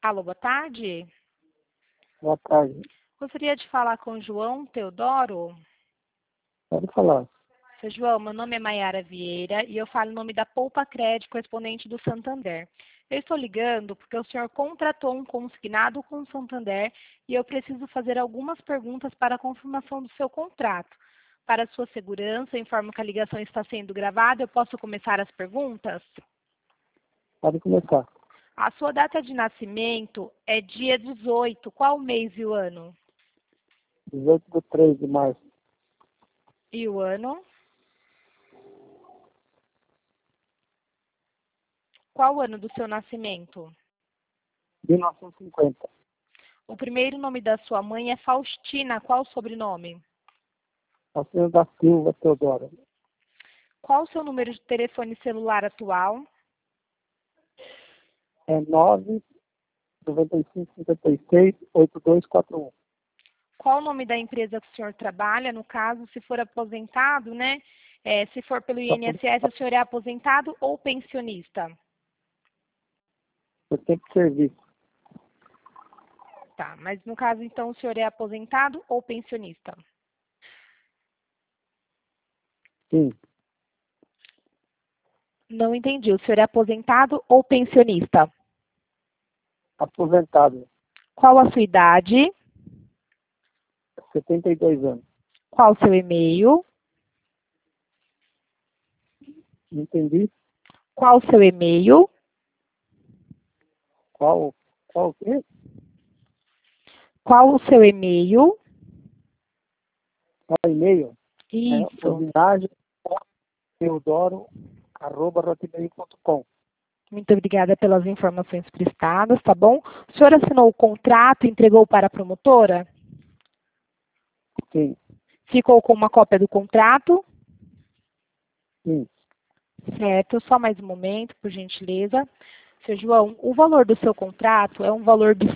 Alô, boa tarde. Boa tarde. Gostaria de falar com o João Teodoro. Pode falar. Seu João, meu nome é Maiara Vieira e eu falo em nome da Poupa Crédito, correspondente do Santander. Eu estou ligando porque o senhor contratou um consignado com o Santander e eu preciso fazer algumas perguntas para a confirmação do seu contrato. Para sua segurança, eu informo que a ligação está sendo gravada. Eu posso começar as perguntas? Pode começar. A sua data de nascimento é dia 18. Qual mês e o ano? 18/3 de março. E o ano? Qual o ano do seu nascimento? 1950. O primeiro nome da sua mãe é Faustina. Qual o sobrenome? Alcino da Silva Teodoro. Qual o seu número de telefone celular atual? É 995568241. Qual o nome da empresa que o senhor trabalha? No caso, se for aposentado, né? Se for pelo INSS, o senhor é aposentado ou pensionista? Eu tenho que servir. Tá, mas no caso, então, o senhor é aposentado ou pensionista? Sim. Não entendi. O senhor é aposentado ou pensionista? Aposentado. Qual a sua idade? 72 anos. Qual o seu e-mail? Não entendi. Qual o seu e-mail? Qual o quê? Qual o seu e-mail? Qual e-mail? Isso. homenagem.teodoro@hotmail.com. Muito obrigada pelas informações prestadas, tá bom? O senhor assinou o contrato e entregou para a promotora? Sim. Ficou com uma cópia do contrato? Sim. Certo, só mais um momento, por gentileza. Seu João, o valor do seu contrato é um valor de R$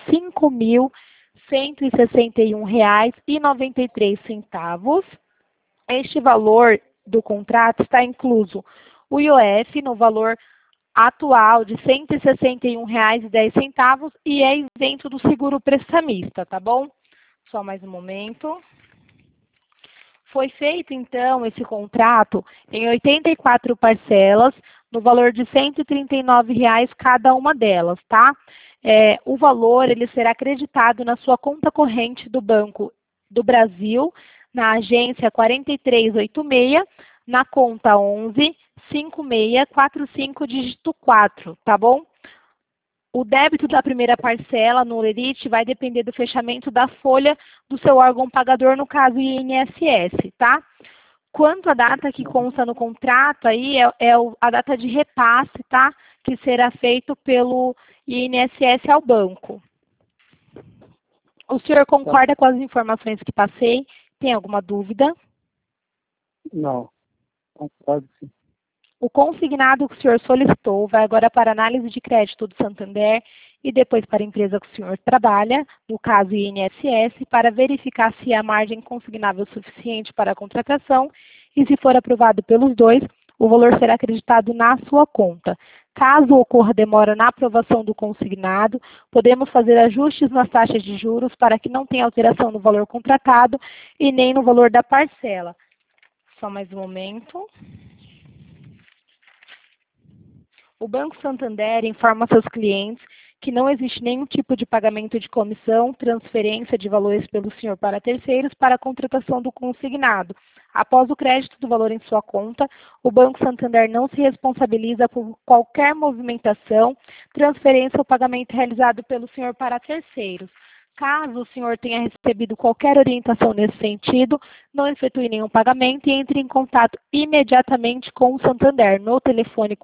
5.161,93. Este valor do contrato está incluso o IOF no valor atual de R$ 161,10 e é isento do seguro prestamista, tá bom? Só mais um momento. Foi feito, então, esse contrato em 84 parcelas, no valor de R$ 139,00 cada uma delas, tá? O valor, ele será acreditado na sua conta corrente do Banco do Brasil, na agência 4386, na conta 115645, dígito 4, tá bom? O débito da primeira parcela no Lerite vai depender do fechamento da folha do seu órgão pagador, no caso INSS, tá? Quanto à data que consta no contrato, aí a data de repasse, tá? Que será feito pelo INSS ao banco. O senhor concorda com as informações que passei? Tem alguma dúvida? Não. Concordo, sim. O consignado que o senhor solicitou vai agora para análise de crédito do Santander e depois para a empresa que o senhor trabalha, no caso INSS, para verificar se há margem consignável suficiente para a contratação e, se for aprovado pelos dois, o valor será acreditado na sua conta. Caso ocorra demora na aprovação do consignado, podemos fazer ajustes nas taxas de juros para que não tenha alteração no valor contratado e nem no valor da parcela. Só mais um momento. O Banco Santander informa seus clientes que não existe nenhum tipo de pagamento de comissão, transferência de valores pelo senhor para terceiros para a contratação do consignado. Após o crédito do valor em sua conta, o Banco Santander não se responsabiliza por qualquer movimentação, transferência ou pagamento realizado pelo senhor para terceiros. Caso o senhor tenha recebido qualquer orientação nesse sentido, não efetue nenhum pagamento e entre em contato imediatamente com o Santander no telefone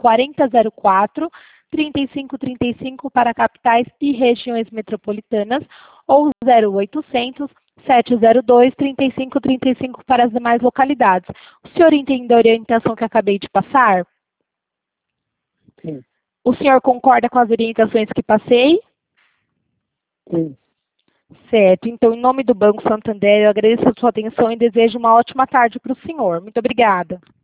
4004-3535 para capitais e regiões metropolitanas ou 0800 702 3535 para as demais localidades. O senhor entende a orientação que acabei de passar? Sim. O senhor concorda com as orientações que passei? Sim. Certo. Então, em nome do Banco Santander, eu agradeço a sua atenção e desejo uma ótima tarde para o senhor. Muito obrigada.